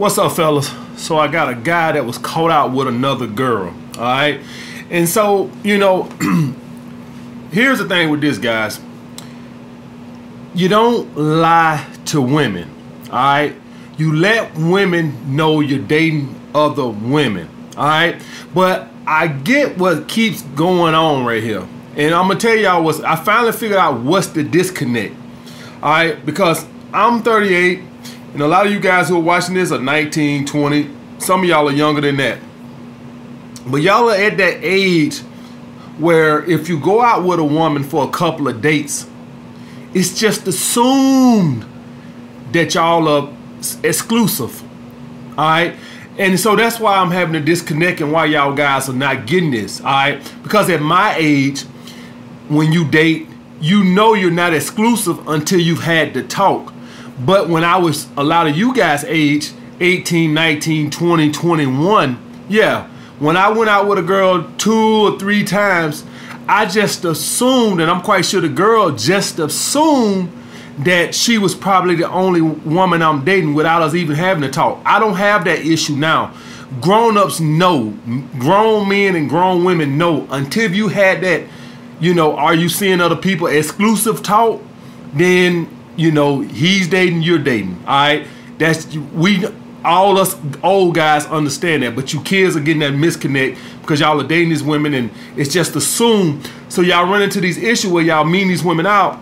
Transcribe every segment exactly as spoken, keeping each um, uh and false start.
What's up, fellas? So I got a guy that was caught out with another girl, all right? And so, you know, here's the thing with this, guys. You don't lie to women, all right? You let women know you're dating other women, all right? But I get what keeps going on right here. And I'm going to tell y'all what's, I finally figured out what's the disconnect, all right? Because I'm thirty-eight, and a lot of you guys who are watching this are nineteen, twenty. Some of y'all are younger than that. But y'all are at that age where if you go out with a woman for a couple of dates, it's just assumed that y'all are exclusive, all right? And so that's why I'm having a disconnect and why y'all guys are not getting this, all right? Because at my age, when you date, you know you're not exclusive until you've had the talk. But when I was a lot of you guys age, eighteen, nineteen, twenty, twenty-one, yeah, when I went out with a girl two or three times, I just assumed, and I'm quite sure the girl just assumed that she was probably the only woman I'm dating without us even having a talk. I don't have that issue now. Grown-ups know, grown men and grown women know, until you had that, you know, are you seeing other people exclusive talk, then, you know, he's dating, you're dating, all right? That's, we, all us old guys understand that, but you kids are getting that misconnect because y'all are dating these women and it's just assumed. So y'all run into these issues where y'all mean these women out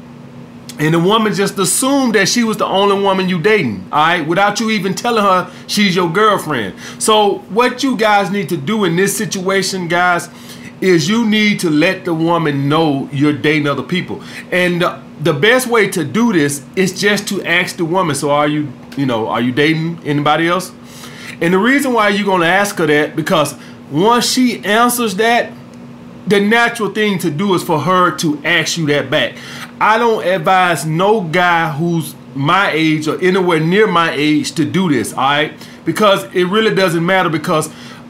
and the woman just assumed that she was the only woman you dating, all right, without you even telling her she's your girlfriend. So what you guys need to do in this situation, guys, is you need to let the woman know you're dating other people. And uh, the best way to do this is just to ask the woman, so are you, you know, are you dating anybody else? And the reason why you're going to ask her that, because once she answers that, the natural thing to do is for her to ask you that back. I don't advise no guy who's my age or anywhere near my age to do this, all right? Because it really doesn't matter, because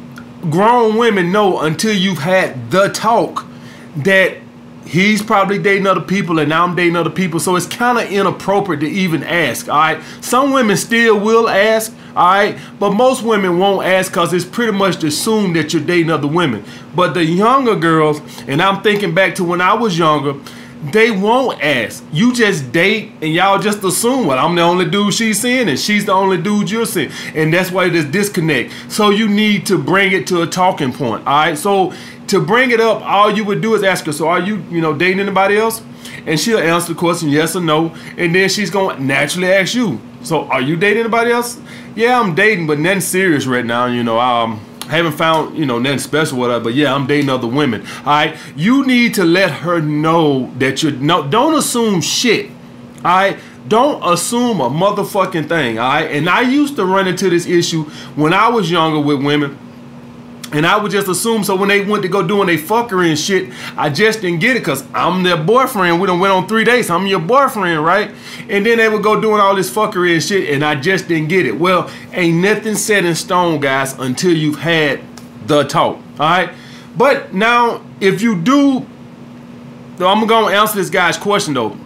grown women know until you've had the talk that he's probably dating other people and I'm dating other people. So it's kind of inappropriate to even ask, all right? Some women still will ask, all right? But most women won't ask because it's pretty much assumed that you're dating other women. But the younger girls, and I'm thinking back to when I was younger, they won't ask. You just date and y'all just assume, well, I'm the only dude she's seeing and she's the only dude you're seeing. And that's why there's disconnect. So you need to bring it to a talking point, all right? So to bring it up, all you would do is ask her, so are you, you know, dating anybody else? And she'll answer the question yes or no. And then she's going to naturally ask you, so are you dating anybody else? Yeah, I'm dating, but nothing serious right now. You know, um, I haven't found, you know, nothing special with her, but yeah, I'm dating other women. All right, you need to let her know that you're, no, don't assume shit. All right, don't assume a motherfucking thing. All right, and I used to run into this issue when I was younger with women. And I would just assume, so when they went to go doing their fuckery and shit, I just didn't get it because I'm their boyfriend. We done went on three dates. I'm your boyfriend, right? And then they would go doing all this fuckery and shit, and I just didn't get it. Well, ain't nothing set in stone, guys, until you've had the talk, all right? But now, if you do, though, I'm going to answer this guy's question, though.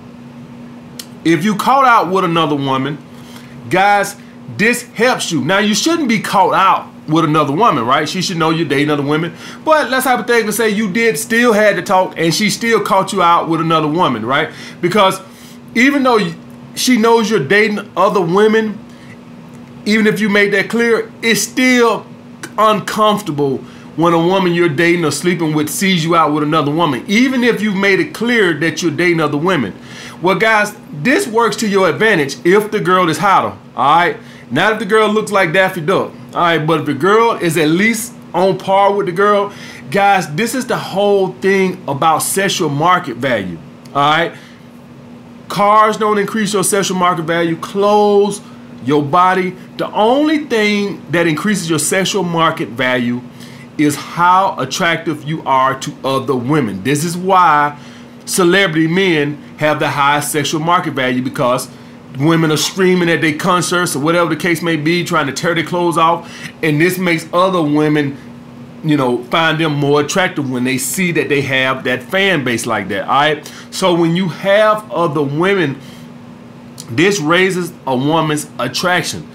If you caught out with another woman, guys, this helps you. Now, you shouldn't be caught out with another woman, right? She should know you're dating other women. But let's hypothetically say you did still had to talk and she still caught you out with another woman, right? Because even though she knows you're dating other women, even if you made that clear, it's still uncomfortable when a woman you're dating or sleeping with sees you out with another woman, even if you've made it clear that you're dating other women. Well, guys, this works to your advantage if the girl is hotter, all right? Not if the girl looks like Daffy Duck. All right, but if the girl is at least on par with the girl, guys, this is the whole thing about sexual market value. All right, cars don't increase your sexual market value. Clothes, your body. The only thing that increases your sexual market value is how attractive you are to other women. This is why celebrity men have the highest sexual market value, because women are streaming at their concerts or whatever the case may be, trying to tear their clothes off. And this makes other women, you know, find them more attractive when they see that they have that fan base like that. All right. So when you have other women, this raises a woman's attraction.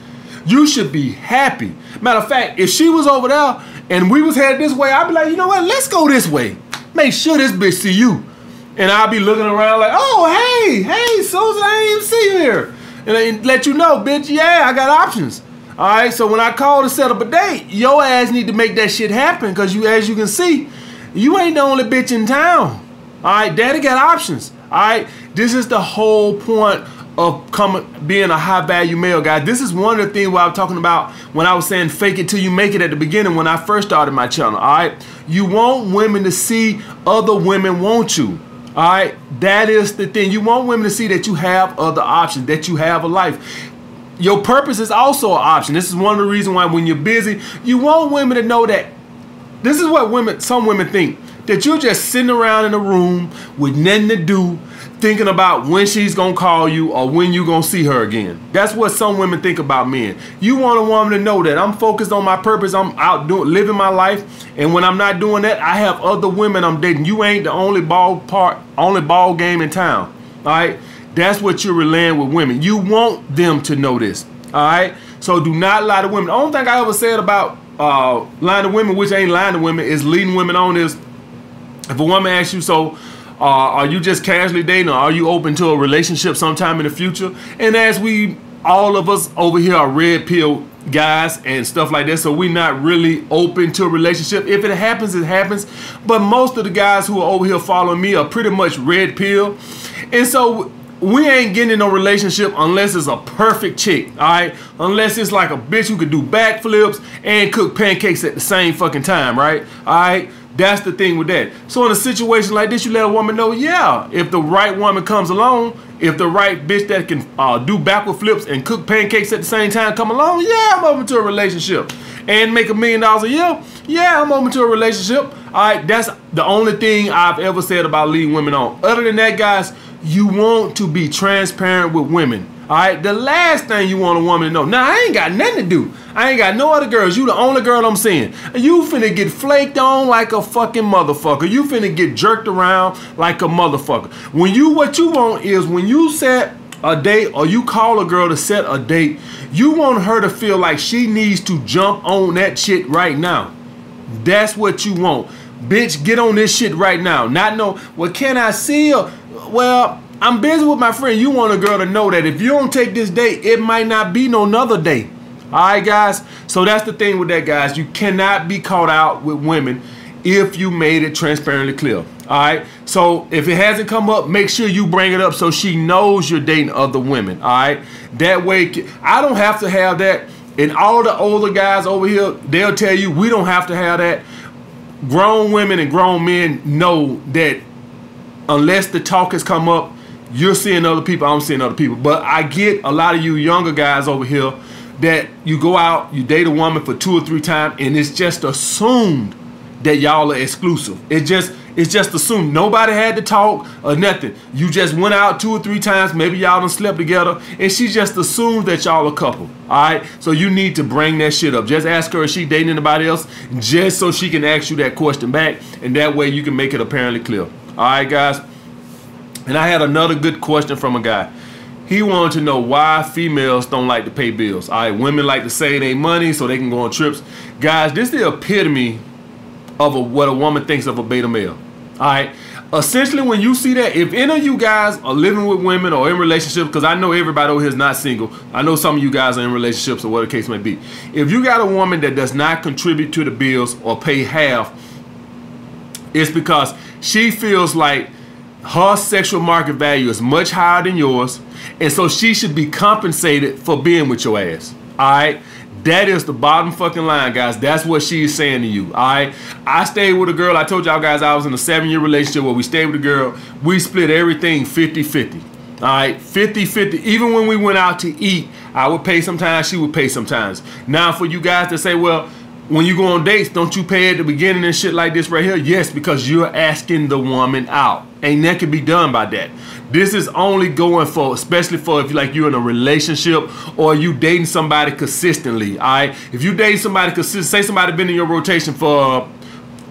You should be happy. Matter of fact, if she was over there and we was headed this way, I'd be like, you know what? Let's go this way. Make sure this bitch see you. And I'll be looking around like, oh, hey, hey, Susan, I didn't even see you here. And I let you know, bitch, yeah, I got options. All right, so when I call to set up a date, your ass need to make that shit happen because you, as you can see, you ain't the only bitch in town. All right, daddy got options. All right, this is the whole point of coming, being a high value male, guys. This is one of the things what I was talking about when I was saying fake it till you make it at the beginning when I first started my channel. All right, you want women to see other women want you. All right, that is the thing. You want women to see that you have other options, that you have a life. Your purpose is also an option. This is one of the reasons why when you're busy, you want women to know that this is what women, some women think, that you're just sitting around in a room with nothing to do, thinking about when she's gonna call you or when you're gonna see her again. That's what some women think about men. You want a woman to know that I'm focused on my purpose, I'm out doing, living my life, and when I'm not doing that, I have other women I'm dating. You ain't the only ball part, only ball game in town. All right, that's what you're relaying with women. You want them to know this. All right, so do not lie to women. The only thing I ever said about uh, lying to women, which ain't lying to women, is leading women on, is if a woman asks you, so uh, are you just casually dating, or are you open to a relationship sometime in the future? And as we, all of us over here are red pill guys and stuff like that, so we're not really open to a relationship. If it happens, it happens. But most of the guys who are over here following me are pretty much red pill. And so we ain't getting in a relationship unless it's a perfect chick, all right? Unless it's like a bitch who could do backflips and cook pancakes at the same fucking time, right? All right? That's the thing with that. So in a situation like this, you let a woman know, yeah, if the right woman comes along, if the right bitch that can uh, do backward flips and cook pancakes at the same time come along, yeah, I'm open to a relationship. And make a million dollars a year, yeah, I'm open to a relationship. All right, that's the only thing I've ever said about leading women on. Other than that, guys, you want to be transparent with women. All right, the last thing you want a woman to know, now I ain't got nothing to do. I ain't got no other girls. You the only girl I'm seeing. You finna get flaked on like a fucking motherfucker. You finna get jerked around like a motherfucker. When you, what you want is when you set a date or you call a girl to set a date, you want her to feel like she needs to jump on that shit right now. That's what you want. Bitch, get on this shit right now. Not know, well, can I see her? Well, I'm busy with my friend. You want a girl to know that if you don't take this date, it might not be no another day. All right, guys? So that's the thing with that, guys. You cannot be caught out with women if you made it transparently clear. All right? So if it hasn't come up, make sure you bring it up so she knows you're dating other women. All right? That way, I don't have to have that. And all the older guys over here, they'll tell you we don't have to have that. Grown women and grown men know that unless the talk has come up, you're seeing other people, I'm seeing other people. But I get a lot of you younger guys over here that you go out, you date a woman for two or three times, and it's just assumed that y'all are exclusive. It just, it's just assumed. Nobody had to talk or nothing. You just went out two or three times, maybe y'all done slept together, and she just assumed that y'all a couple. All right? So you need to bring that shit up. Just ask her if she dating anybody else, just so she can ask you that question back, and that way you can make it apparently clear. All right, guys? And I had another good question from a guy. He wanted to know why females don't like to pay bills. All right, women like to save their money so they can go on trips. Guys, this is the epitome of a, what a woman thinks of a beta male. All right, essentially when you see that, if any of you guys are living with women or in relationships, because I know everybody over here is not single. I know some of you guys are in relationships or whatever the case may be. If you got a woman that does not contribute to the bills or pay half, it's because she feels like her sexual market value is much higher than yours, and so she should be compensated for being with your ass. All right, that is the bottom fucking line, guys. That's what she's saying to you. All right, I stayed with a girl. I told y'all guys I was in a seven-year relationship where we stayed with a girl. We split everything fifty fifty. All right, fifty fifty. Even when we went out to eat, I would pay sometimes, she would pay sometimes. Now, for you guys to say, well, when you go on dates, don't you pay at the beginning and shit like this right here? Yes, because you're asking the woman out. Ain't that can be done by that. This is only going for, especially for if like you're in a relationship or you dating somebody consistently, all right? If you dating somebody consistent, say somebody been in your rotation for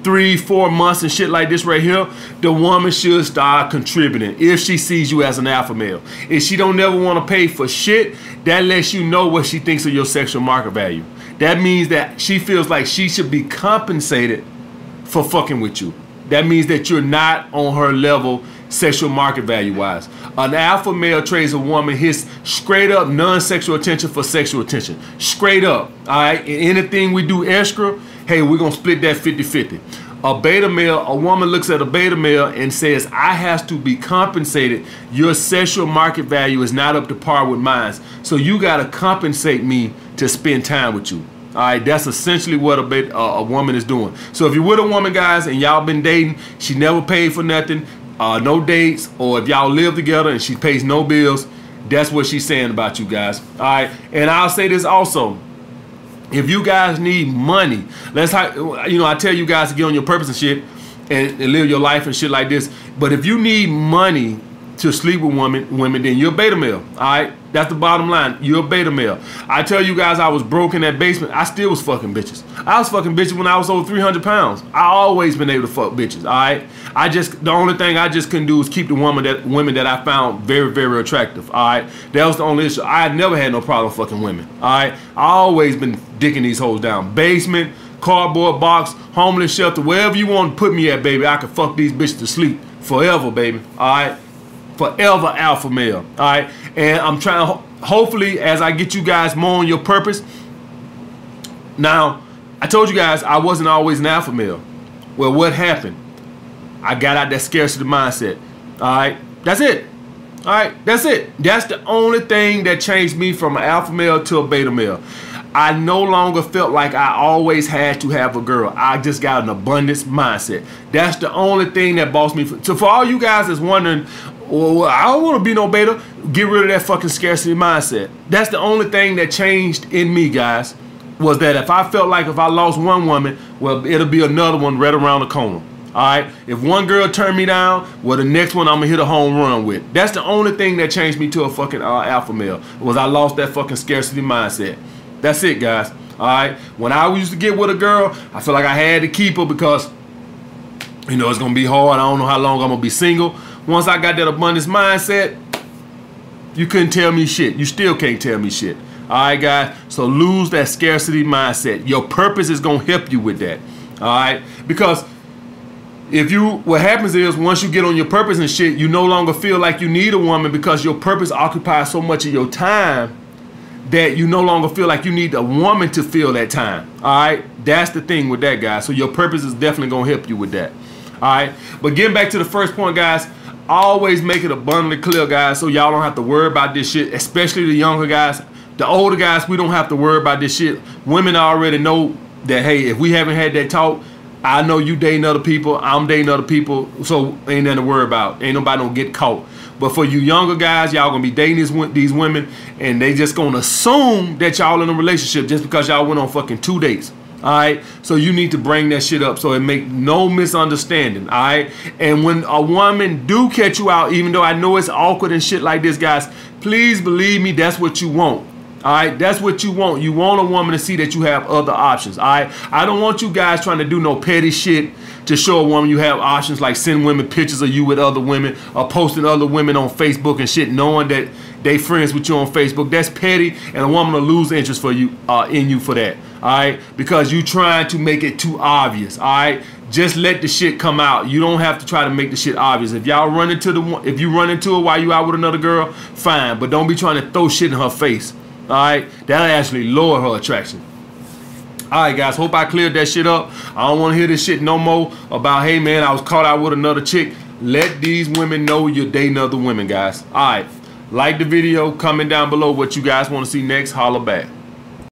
three, four months and shit like this right here, the woman should start contributing if she sees you as an alpha male. If she don't never want to pay for shit, that lets you know what she thinks of your sexual market value. That means that she feels like she should be compensated for fucking with you. That means that you're not on her level sexual market value wise. An alpha male trades a woman his straight up non-sexual attention for sexual attention. Straight up. All right. And anything we do extra, hey, we're going to split that fifty fifty. A beta male, a woman looks at a beta male and says, I have to be compensated. Your sexual market value is not up to par with mine. So you got to compensate me to spend time with you. All right, that's essentially what a, beta, uh, a woman is doing. So if you're with a woman, guys, and y'all been dating, she never paid for nothing, uh, no dates, or if y'all live together and she pays no bills, that's what she's saying about you guys. All right, and I'll say this also. If you guys need money, let's, you know, I tell you guys to get on your purpose and shit and, and live your life and shit like this. But if you need money to sleep with women, women, then you're a beta male. All right, that's the bottom line. You're a beta male. I tell you guys, I was broke in that basement. I still was fucking bitches. I was fucking bitches when I was over three hundred pounds. I always been able to fuck bitches. All right, I just the only thing I just couldn't do is keep the woman that women that I found very very attractive. All right, that was the only issue. I had never had no problem fucking women. All right, I always been dicking these hoes down. Basement, cardboard box, homeless shelter, wherever you want to put me at, baby. I can fuck these bitches to sleep forever, baby. All right. Forever alpha male. All right, and I'm trying to hopefully as I get you guys more on your purpose. Now I told you guys I wasn't always an alpha male. Well, what happened? I got out that scarcity mindset. All right, that's it. All right, that's it. That's the only thing that changed me from an alpha male to a beta male. I no longer felt like I always had to have a girl. I just got an abundance mindset. That's the only thing that bossed me. So for all you guys that's wondering, well, I don't want to be no beta, get rid of that fucking scarcity mindset. That's the only thing that changed in me, guys, was that if I felt like if I lost one woman, well, it'll be another one right around the corner. All right, if one girl turned me down, well, the next one I'm gonna hit a home run with. That's the only thing that changed me to a fucking uh, alpha male, was I lost that fucking scarcity mindset. That's it, guys. All right, when I used to get with a girl, I feel like I had to keep her because, you know, it's gonna be hard. I don't know how long I'm gonna be single. Once I got that abundance mindset, you couldn't tell me shit. You still can't tell me shit. All right, guys. So lose that scarcity mindset. Your purpose is gonna help you with that. All right, because if you, what happens is once you get on your purpose and shit, you no longer feel like you need a woman because your purpose occupies so much of your time that you no longer feel like you need a woman to fill that time. All right, that's the thing with that, guys. So your purpose is definitely gonna help you with that. All right, but getting back to the first point, guys, always make it abundantly clear, guys, so y'all don't have to worry about this shit, especially the younger guys. The older guys, we don't have to worry about this shit. Women already know that, hey, if we haven't had that talk, I know you dating other people, I'm dating other people, so ain't nothing to worry about. Ain't nobody gonna get caught. But for you younger guys, y'all gonna be dating these, these women, and they just gonna assume that y'all in a relationship just because y'all went on fucking two dates. All right, so you need to bring that shit up so it make no misunderstanding. All right, and when a woman do catch you out, even though I know it's awkward and shit like this, guys, please believe me, that's what you want. All right, that's what you want. You want a woman to see that you have other options. All right, I don't want you guys trying to do no petty shit to show a woman you have options, like send women pictures of you with other women or posting other women on Facebook and shit, knowing that they friends with you on Facebook. That's petty, and a woman will lose interest for you uh, in you for that. All right, because you trying to make it too obvious. All right, just let the shit come out. You don't have to try to make the shit obvious. If y'all run into the if you run into her while you out with another girl, fine, but don't be trying to throw shit in her face. All right, that'll actually lower her attraction. All right, guys, hope I cleared that shit up. I don't want to hear this shit no more about, hey, man, I was caught out with another chick. Let these women know you're dating other women, guys. All right, like the video, comment down below what you guys want to see next. Holla back.